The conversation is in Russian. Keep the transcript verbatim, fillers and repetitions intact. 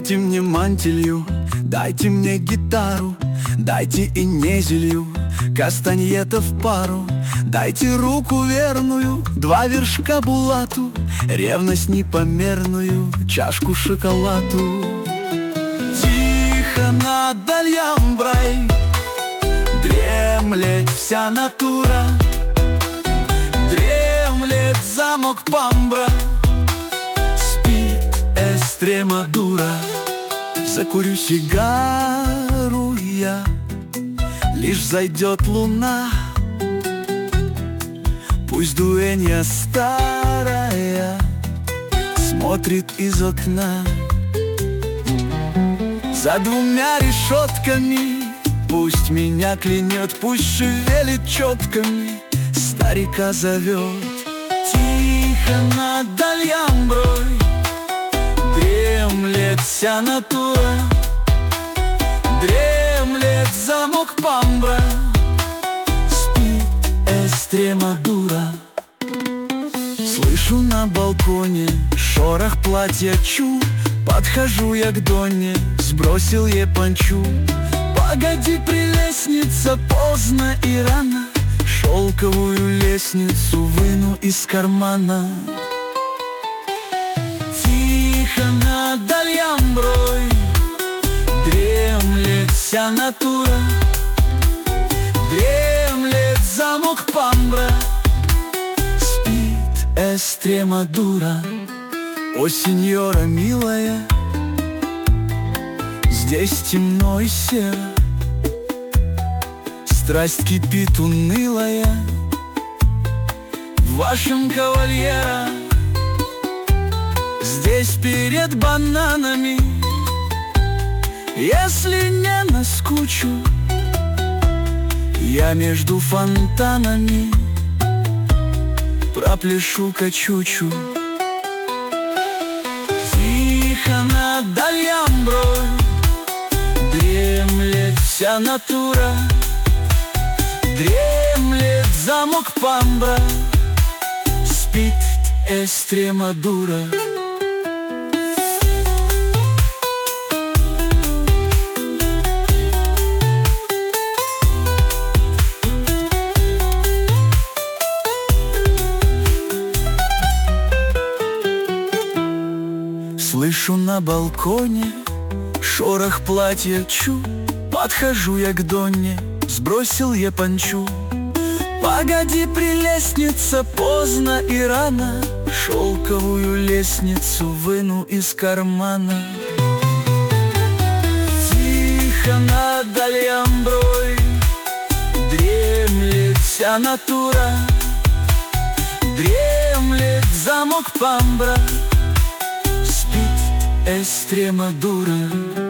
Дайте мне мантилью, дайте мне гитару, дайте и незелью, кастаньета в пару. Дайте руку верную, два вершка булату, ревность непомерную, чашку шоколаду. Тихо над Альямброй дремлет вся натура, дремлет замок Памбра, спит Эстремадура. Закурю сигару я, лишь зайдет луна. Пусть дуэнья старая смотрит из окна. За двумя решетками пусть меня клянет, пусть шевелит четками, старика зовет. Тихо над Альямброй дремлет вся натура, дремлет замок Памбра, спит Эстремадура. Слышу на балконе шорох платья Чу. Подхожу я к Донне, сбросил ей панчу. Погоди, прелестница, поздно и рано, шелковую лестницу выну из кармана. Тихо над Альямброй дремлет вся натура, дремлет замок Памбра, спит Эстремадура. О, сеньора милая, здесь темно и серо, страсть кипит унылая в вашем кавальера. Здесь перед бананами, если не наскучу, я между фонтанами пропляшу качучу. Тихо над Альямброй дремлет вся натура, дремлет замок Памбра, спит Эстремадура. Слышу на балконе шорох платья Чу. Подхожу я к Донне, сбросил я панчу. Погоди, прелестница, поздно и рано, шелковую лестницу выну из кармана. Тихо над Альямброй дремлет вся натура, дремлет замок Памбра, спит Эстремадура.